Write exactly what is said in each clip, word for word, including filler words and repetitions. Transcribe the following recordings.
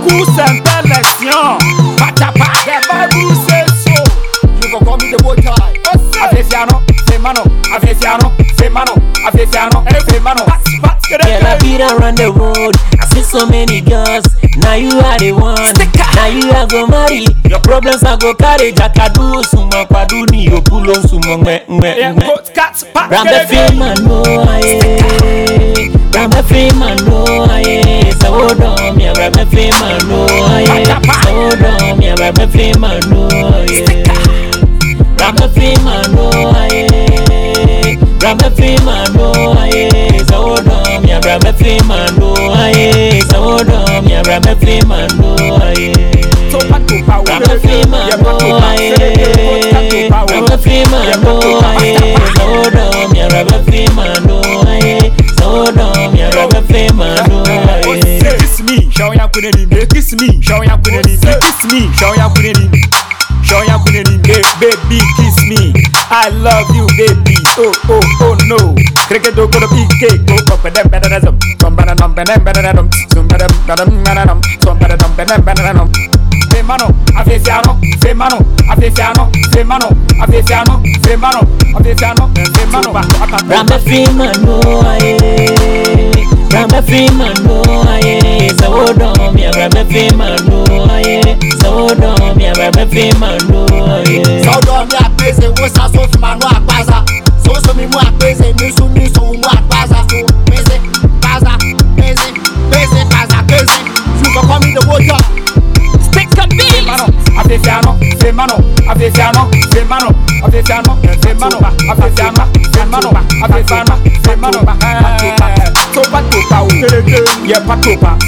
pousse intellection. Patapa, the Bible says so. You go call me the boy child. Avesiano, Femano, Avesiano, Femano, Avesiano, Femano. Girl, I beat around the world. I see so many girls. Now you are the one. Now you are go marry. Your problems are go carry. Jakadu sumo paduni yo pulo sumo me me me. Rambe fema no aye. Rambe fema no aye. Sawodom ya rambe fema no aye. Sawodom ya rambe fema no aye. Rambe fema no aye. Rambe fema no aye. Sawodom ya rambe fema no aye. Sawodom ya rambe fema no aye. Rambe fema no aye. Rambe fema no aye. Sawodom ya rambe fema no aye. Sawodom ya rambe fema no aye. Kiss me, show ya kuneni. Kiss me, show ya kuneni. Kiss me, show ya kuneni. Show ya kuneni, baby, kiss me. I love you, baby. Oh, oh, oh no. Cricket do go to P K. Go up and then better than some better than better than some better than better some better than better than Femano, Avesiano, Femano, Avesiano, Femano, Avesiano, Femano, Avesiano, Femano. Rambe Femano, aye. Rambe Femano, aye. Sawodom ya Rambe Femano, aye. Sawodom ya Rambe Femano, aye. Sawodom ya pese, wosa so Femano akbaza. So so mi mu akpese, nisu nisu mu akbaza. So pese, baza, pese, pese, baza, pese. You go call me the water. Femano, Avesiano, Femano, Avesiano, Femano, Avesiano, Femano, Avesiano, Femano, Avesiano, Femano. So patopa, yeah patopa.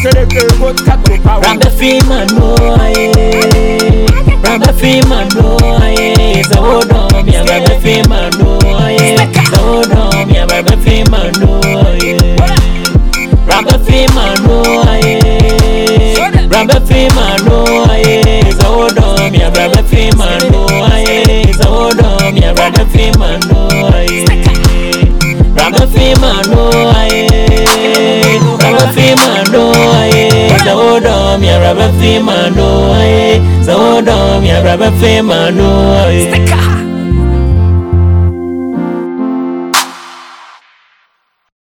Rambe Femano, aye. Rambe Femano, aye. Sawodom ya Rambe Femano, aye. Sawodom ya Rambe Femano, aye. Rambe Femano, aye. Rambe Femano, aye. Sawodom ya Rambe Femano, aye. Sawodom ya Rambe Femano, aye. Rambe Femano, aye. Rambe Femano, aye. Sawodom ya Rambe Femano, aye. Sawodom ya Rambe Femano, aye.